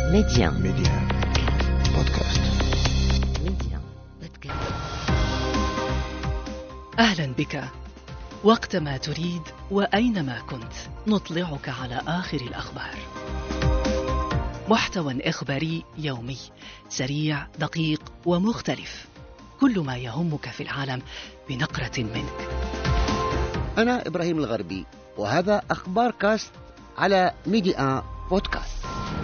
ميديان بودكاست. ميديان بودكاست. أهلا بك. وقتما تريد وأينما كنت نطلعك على آخر الأخبار. محتوى إخباري يومي سريع دقيق ومختلف، كل ما يهمك في العالم بنقرة منك. أنا إبراهيم الغربي، وهذا أخبار كاست على ميديا بودكاست.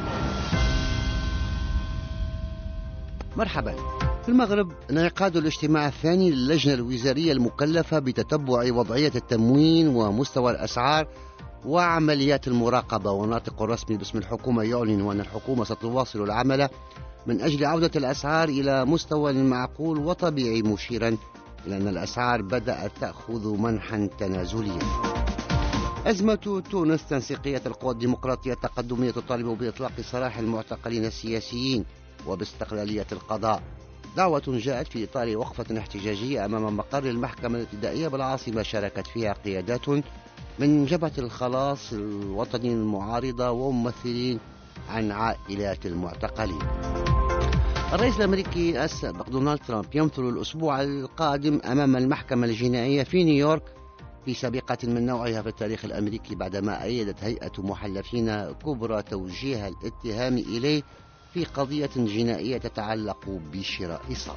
مرحبا. في المغرب انعقاد الاجتماع الثاني للجنة الوزارية المكلفة بتتبع وضعية التموين ومستوى الأسعار وعمليات المراقبة، وناطق رسمي باسم الحكومة يعلن أن الحكومة ستواصل العمل من أجل عودة الأسعار إلى مستوى معقول وطبيعي، مشيرا إلى أن الأسعار بدأت تأخذ منحا تنازليا. أزمة تونس، تنسيقية القوى الديمقراطية التقدمية تطالب بإطلاق سراح المعتقلين السياسيين وباستقلالية القضاء. دعوة جاءت في إطار وقفة احتجاجية أمام مقر المحكمة الابتدائية بالعاصمة شاركت فيها قيادات من جبهة الخلاص الوطني المعارضة وممثلين عن عائلات المعتقلين. الرئيس الأمريكي السابق دونالد ترامب يمثل الأسبوع القادم أمام المحكمة الجنائية في نيويورك في سابقة من نوعها في التاريخ الأمريكي، بعدما أيدت هيئة محلفين كبرى توجيه الاتهام إليه في قضية جنائية تتعلق بشراء صرف.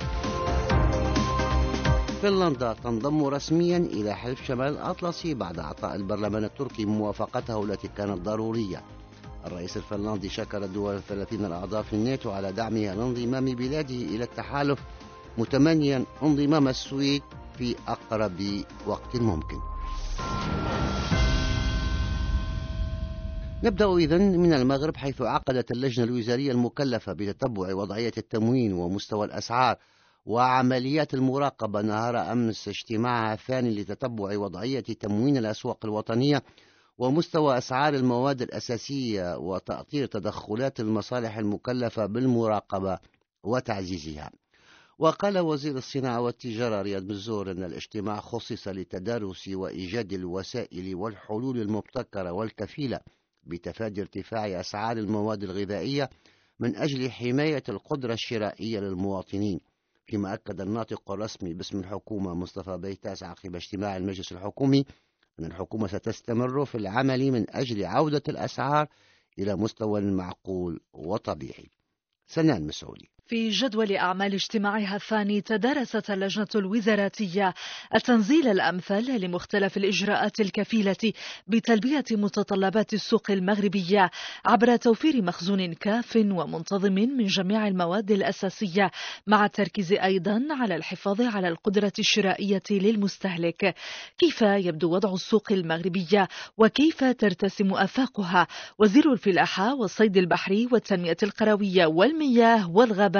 فنلندا تنضم رسميا إلى حلف شمال الأطلسي بعد إعطاء البرلمان التركي موافقته التي كانت ضرورية. الرئيس الفنلندي شكر الدول 30 الأعضاء في الناتو على دعمها لانضمام بلاده إلى التحالف، متمنيا انضمام السويد في أقرب وقت ممكن. نبدأ إذن من المغرب، حيث عقدت اللجنة الوزارية المكلفة بتتبع وضعية التموين ومستوى الأسعار وعمليات المراقبة نهار أمس اجتماعها الثاني لتتبع وضعية تموين الأسواق الوطنية ومستوى أسعار المواد الأساسية وتأطير تدخلات المصالح المكلفة بالمراقبة وتعزيزها. وقال وزير الصناعة والتجارة رياض مزور أن الاجتماع خصص لتدارس وإيجاد الوسائل والحلول المبتكرة والكفيلة بتفادي ارتفاع أسعار المواد الغذائية من أجل حماية القدرة الشرائية للمواطنين. فيما أكد الناطق الرسمي باسم الحكومة مصطفى بيتاس عقب اجتماع المجلس الحكومي أن الحكومة ستستمر في العمل من أجل عودة الأسعار إلى مستوى معقول وطبيعي. سنان مسعودي. في جدول أعمال اجتماعها الثاني تدارست اللجنة الوزاراتية التنزيل الأمثل لمختلف الإجراءات الكفيلة بتلبية متطلبات السوق المغربية عبر توفير مخزون كاف ومنتظم من جميع المواد الأساسية، مع التركيز أيضا على الحفاظ على القدرة الشرائية للمستهلك. كيف يبدو وضع السوق المغربية وكيف ترتسم آفاقها؟ وزير الفلاحة والصيد البحري والتنمية القروية والمياه والغابات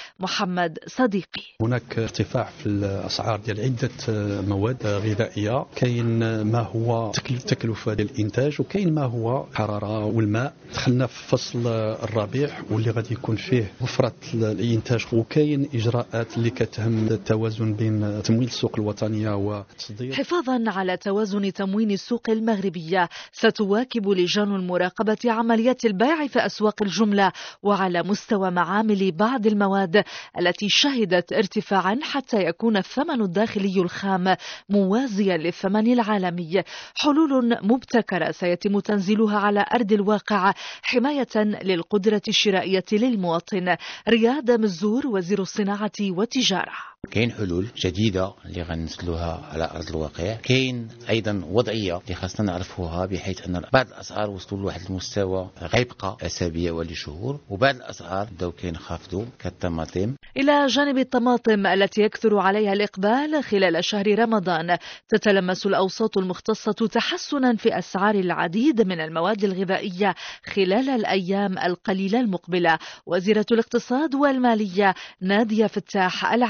محمد صديقي. هناك ارتفاع في الأسعار ديال عدة مواد غذائية، كاين ما هو تكلفة ديال الإنتاج وكاين ما هو الحرارة والماء. دخلنا في فصل الربيع واللي غادي يكون فيه وفرة الإنتاج، وكاين إجراءات اللي كتهم التوازن بين تمويل السوق الوطنية والتصدير. حفاظا على توازن تموين السوق المغربية، ستواكب لجان المراقبة عمليات البيع في أسواق الجملة وعلى مستوى معامل بعض المواد التي شهدت ارتفاعا حتى يكون الثمن الداخلي الخام موازيا للثمن العالمي. حلول مبتكرة سيتم تنزيلها على أرض الواقع حماية للقدرة الشرائية للمواطن. رياض مزور وزير الصناعة والتجارة. كاين حلول جديدة اللي غننزلوها على أرض الواقع، كاين أيضا وضعية اللي خاصنا نعرفوها، بحيث أن بعض الأسعار وصلوا لواحد المستوى غيبقى أسابيع ولا شهور، وبعض الأسعار بداو كينخفضوا كالطماطم. إلى جانب الطماطم التي يكثر عليها الإقبال خلال شهر رمضان، تتلمس الأوساط المختصة تحسنا في أسعار العديد من المواد الغذائية خلال الأيام القليلة المقبلة. وزيرة الاقتصاد والمالية نادية فتاح العلوي.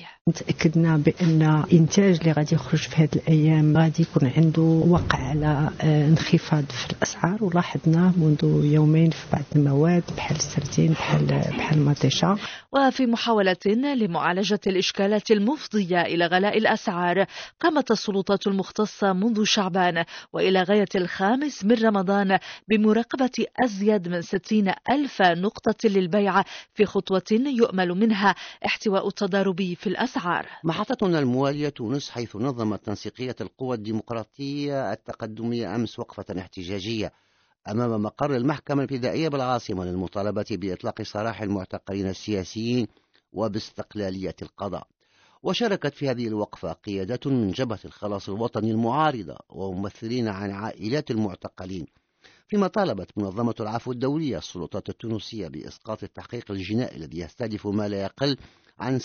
تأكدنا بأن إنتاج اللي غادي يخرج في هذه الأيام غادي يكون عنده وقع على انخفاض في الأسعار، ولاحظنا منذ يومين في بعض المواد بحال السردين بحال المطيشة. وفي محاولة لمعالجة الإشكالات المفضية إلى غلاء الأسعار، قامت السلطات المختصة منذ شعبان وإلى غاية 5 من رمضان بمراقبة أزيد من 60,000 نقطة للبيع في خطوة يؤمل منها احتواء التضارب في الأسعار. محطتنا الموالية تونس، حيث نظمت تنسيقية القوى الديمقراطية التقدمية أمس وقفة احتجاجية أمام مقر المحكمة الابتدائية بالعاصمة للمطالبة بإطلاق سراح المعتقلين السياسيين وباستقلالية القضاء. وشاركت في هذه الوقفة قيادات من جبهة الخلاص الوطني المعارضة وممثلين عن عائلات المعتقلين، فيما طالبت منظمة العفو الدولية السلطات التونسية بإسقاط التحقيق الجنائي الذي يستهدف ما لا يقل عن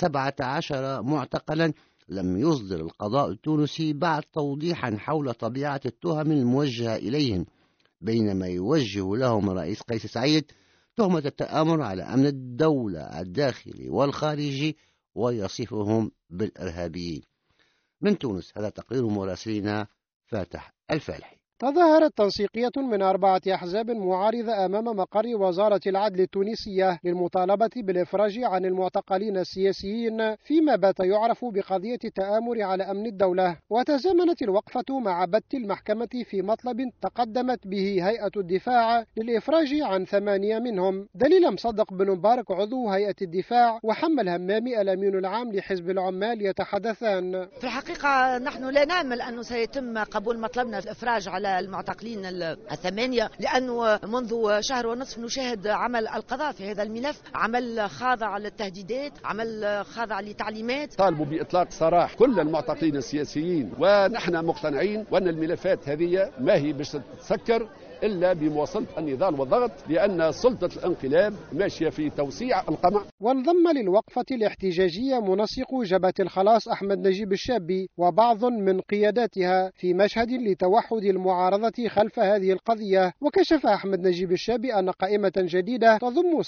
17 معتقلا لم يصدر القضاء التونسي بعد توضيحا حول طبيعة التهم الموجهة إليهم، بينما يوجه لهم الرئيس قيس سعيد تهمة التآمر على أمن الدولة الداخلي والخارجي ويصفهم بالإرهابيين. من تونس هذا تقرير مراسلنا فاتح الفالحي. تظاهرت تنسيقية من 4 أحزاب معارضة أمام مقر وزارة العدل التونسية للمطالبة بالإفراج عن المعتقلين السياسيين فيما بات يعرف بقضية التآمر على أمن الدولة. وتزامنت الوقفة مع بت المحكمة في مطلب تقدمت به هيئة الدفاع للإفراج عن 8 منهم. دليل مصدق بن مبارك عضو هيئة الدفاع وحمل همامي الأمين العام لحزب العمال يتحدثان. في الحقيقة نحن لا نأمل أنه سيتم قبول مطلبنا الإفراج على المعتقلين 8، لأنه منذ شهر ونصف نشاهد عمل القضاء في هذا الملف، عمل خاضع للتهديدات، عمل خاضع لتعليمات. طالبوا بإطلاق سراح كل المعتقلين السياسيين، ونحن مقتنعين وأن الملفات هذه ما هي باش تتسكر إلا بمواصلة النضال والضغط، لأن سلطة الانقلاب ماشية في توسيع القمع. وانضم للوقفة الاحتجاجية منسق جبهة الخلاص أحمد نجيب الشابي وبعض من قياداتها في مشهد لتوحد المعارضة خلف هذه القضية. وكشف أحمد نجيب الشابي أن قائمة جديدة تضم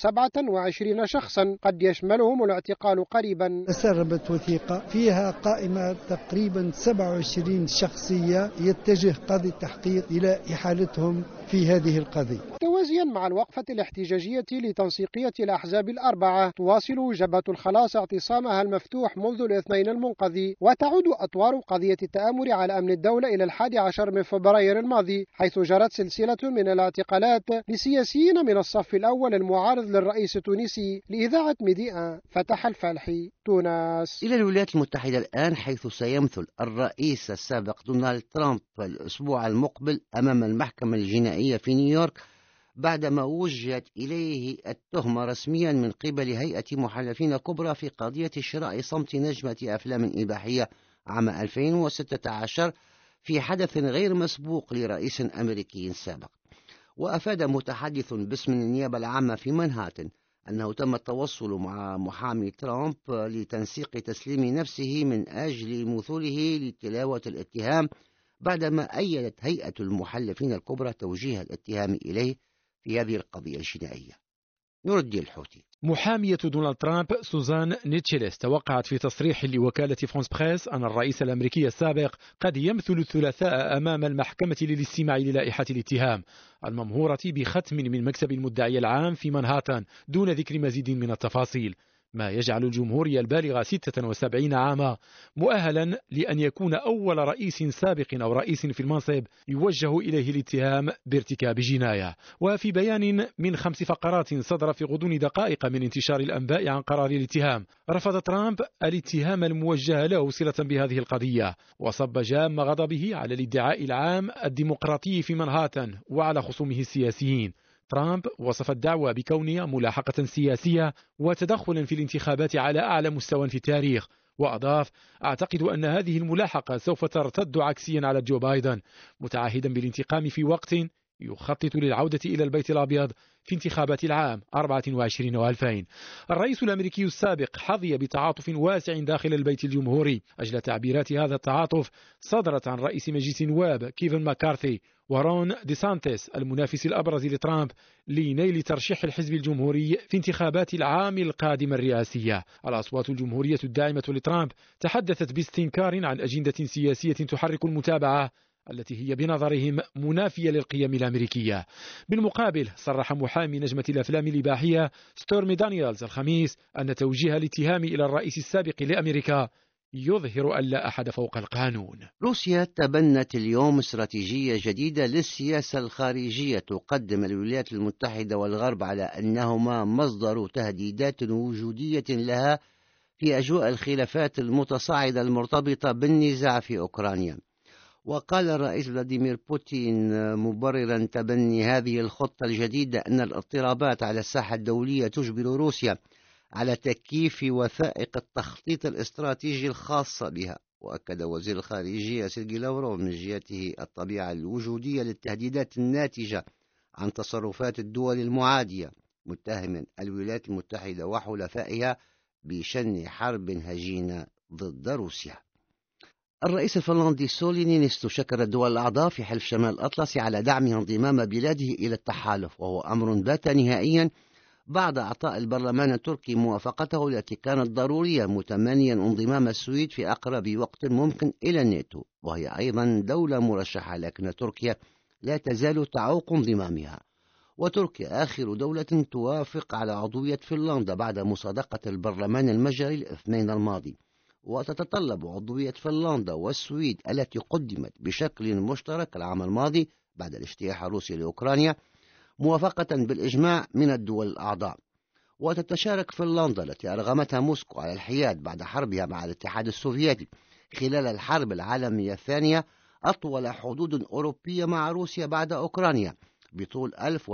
27 شخصا قد يشملهم الاعتقال قريبا. تسربت وثيقة فيها قائمة تقريبا 27 شخصية يتجه قاضي التحقيق إلى إحالتهم في هذه القضية. توازيا مع الوقفة الاحتجاجية لتنسيقية الأحزاب ال4، تواصل جبهة الخلاص اعتصامها المفتوح منذ الاثنين المنقضي، وتعود أطوار قضية التآمر على أمن الدولة إلى 11 من فبراير الماضي، حيث جرت سلسلة من الاعتقالات لسياسيين من الصف الأول المعارض للرئيس التونسي. لإذاعة ميديا فتح الفالحي، تونس. إلى الولايات المتحدة الآن، حيث سيمثل الرئيس السابق دونالد ترامب الأسبوع المقبل أمام المحكمة الجنائية في نيويورك بعدما وجهت إليه التهمة رسميا من قبل هيئة محلفين كبرى في قضية شراء صمت نجمة أفلام إباحية عام 2016 في حدث غير مسبوق لرئيس أمريكي سابق. وأفاد متحدث باسم النيابة العامة في منهاتن أنه تم التواصل مع محامي ترامب لتنسيق تسليم نفسه من أجل مثوله لتلاوة الاتهام، بعدما أيدت هيئة المحلفين الكبرى توجيه الاتهام إليه في هذه القضية الجنائية. نور الدين الحوثي. محامية دونالد ترامب سوزان نيتشيلس توقعت في تصريح لوكالة فرانس بريس أن الرئيس الأمريكي السابق قد يمثل الثلاثاء أمام المحكمة للاستماع للائحة الاتهام الممهورة بختم من مكتب المدعي العام في منهاتن دون ذكر مزيد من التفاصيل، ما يجعل الجمهوري البالغ 76 عاما مؤهلا لأن يكون أول رئيس سابق أو رئيس في المنصب يوجه إليه الاتهام بارتكاب جناية. وفي بيان من 5 فقرات صدر في غضون دقائق من انتشار الأنباء عن قرار الاتهام، رفض ترامب الاتهام الموجه له صلة بهذه القضية، وصب جام غضبه على الادعاء العام الديمقراطي في منهاتن وعلى خصومه السياسيين. ترامب وصف الدعوة بكونها ملاحقة سياسية وتدخلا في الانتخابات على أعلى مستوى في التاريخ، وأضاف: أعتقد أن هذه الملاحقة سوف ترتد عكسيا على جو بايدن، متعهدا بالانتقام في وقت يخطط للعودة إلى البيت الأبيض في انتخابات العام 24 و2000. الرئيس الأمريكي السابق حظي بتعاطف واسع داخل البيت الجمهوري. أجل تعبيرات هذا التعاطف صدرت عن رئيس مجلس النواب كيفن ماكارثي ورون دي سانتيس المنافس الأبرز لترامب لنيل ترشيح الحزب الجمهوري في انتخابات العام القادم الرئاسية. الأصوات الجمهورية الداعمة لترامب تحدثت باستنكار عن أجندة سياسية تحرك المتابعة التي هي بنظرهم منافية للقيم الأمريكية. بالمقابل صرح محامي نجمة الأفلام الإباحية ستورمي دانييلز الخميس أن توجيه الاتهام إلى الرئيس السابق لأمريكا يظهر أن لا أحد فوق القانون. روسيا تبنت اليوم استراتيجية جديدة للسياسة الخارجية تقدم الولايات المتحدة والغرب على أنهما مصدر تهديدات وجودية لها في أجواء الخلافات المتصاعدة المرتبطة بالنزاع في أوكرانيا. وقال الرئيس فلاديمير بوتين مبررا تبني هذه الخطة الجديدة أن الاضطرابات على الساحة الدولية تجبر روسيا على تكييف وثائق التخطيط الاستراتيجي الخاصة بها. وأكد وزير الخارجية سيرجي لافروف من جهته الطبيعة الوجودية للتهديدات الناتجة عن تصرفات الدول المعادية، متهما الولايات المتحدة وحلفائها بشن حرب هجينة ضد روسيا. الرئيس الفنلندي سولي نينستو شكر الدول الأعضاء في حلف شمال الأطلسي على دعمها انضمام بلاده إلى التحالف، وهو أمر بات نهائيا بعد إعطاء البرلمان التركي موافقته التي كانت ضرورية، متمنيا انضمام السويد في أقرب وقت ممكن إلى الناتو، وهي أيضا دولة مرشحة، لكن تركيا لا تزال تعوق انضمامها. وتركيا آخر دولة توافق على عضوية فنلندا بعد مصادقة البرلمان المجري الاثنين الماضي، وتتطلب عضوية فنلندا والسويد التي قدمت بشكل مشترك العام الماضي بعد الاجتياح الروسي لأوكرانيا موافقة بالإجماع من الدول الأعضاء. وتتشارك فنلندا التي أرغمتها موسكو على الحياد بعد حربها مع الاتحاد السوفيتي خلال الحرب العالمية الثانية أطول حدود أوروبية مع روسيا بعد أوكرانيا بطول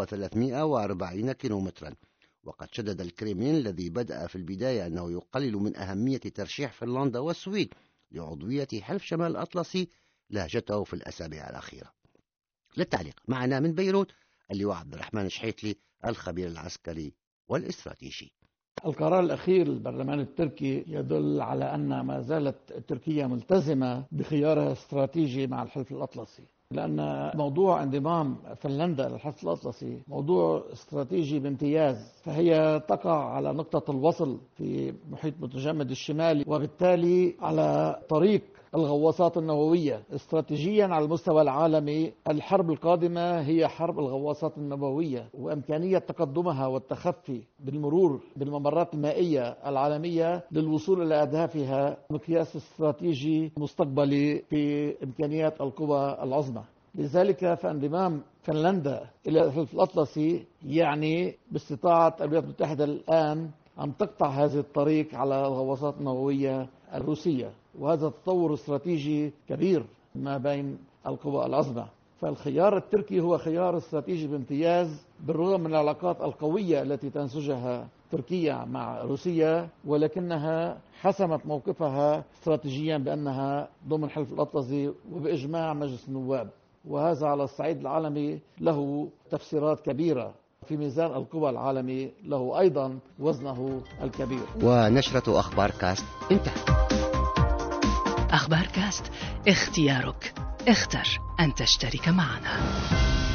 1340 كيلومترا. وقد شدد الكريملين الذي بدأ في البداية أنه يقلل من أهمية ترشيح فنلندا والسويد لعضوية حلف شمال الأطلسي لهجته في الأسابيع الأخيرة. للتعليق معنا من بيروت اللواء عبد الرحمن شحيتلي الخبير العسكري والاستراتيجي. القرار الأخير للبرلمان التركي يدل على أن ما زالت تركيا ملتزمة بخيارها الاستراتيجي مع الحلف الأطلسي، لأن موضوع انضمام فنلندا للحلف الأطلسي موضوع استراتيجي بامتياز، فهي تقع على نقطة الوصل في محيط متجمد الشمالي، وبالتالي على طريق الغواصات النووية. استراتيجيا على المستوى العالمي الحرب القادمة هي حرب الغواصات النووية، وإمكانية تقدمها والتخفي بالمرور بالممرات المائية العالمية للوصول إلى أهدافها مقياس استراتيجي مستقبلي في إمكانيات القوى العظمى. لذلك فانضمام فنلندا إلى الحلف الأطلسي يعني باستطاعة الولايات المتحدة الآن أن تقطع هذه الطريق على الغواصات النووية الروسية، وهذا تطور استراتيجي كبير ما بين القوى العظمى. فالخيار التركي هو خيار استراتيجي بامتياز بالرغم من العلاقات القوية التي تنسجها تركيا مع روسيا، ولكنها حسمت موقفها استراتيجيا بأنها ضمن حلف الأطلسي وبإجماع مجلس النواب، وهذا على الصعيد العالمي له تفسيرات كبيرة في ميزان القوى العالمي، له أيضا وزنه الكبير. ونشرة أخبار كاست انتهت. أخبار كاست، اختيارك، اختر أن تشترك معنا.